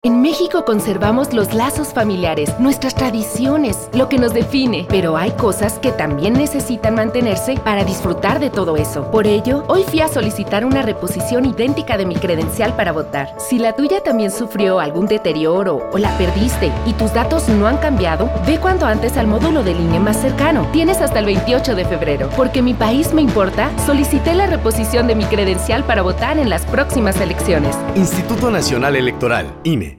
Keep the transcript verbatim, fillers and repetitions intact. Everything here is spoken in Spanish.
En México conservamos los lazos familiares, nuestras tradiciones, lo que nos define, pero hay cosas que también necesitan mantenerse para disfrutar de todo eso. Por ello, hoy fui a solicitar una reposición idéntica de mi credencial para votar. Si la tuya también sufrió algún deterioro o la perdiste y tus datos no han cambiado, ve cuanto antes al módulo del I N E más cercano. Tienes hasta el veintiocho de febrero. Porque mi país me importa, solicité la reposición de mi credencial para votar en las próximas elecciones. Instituto Nacional Electoral, I N E.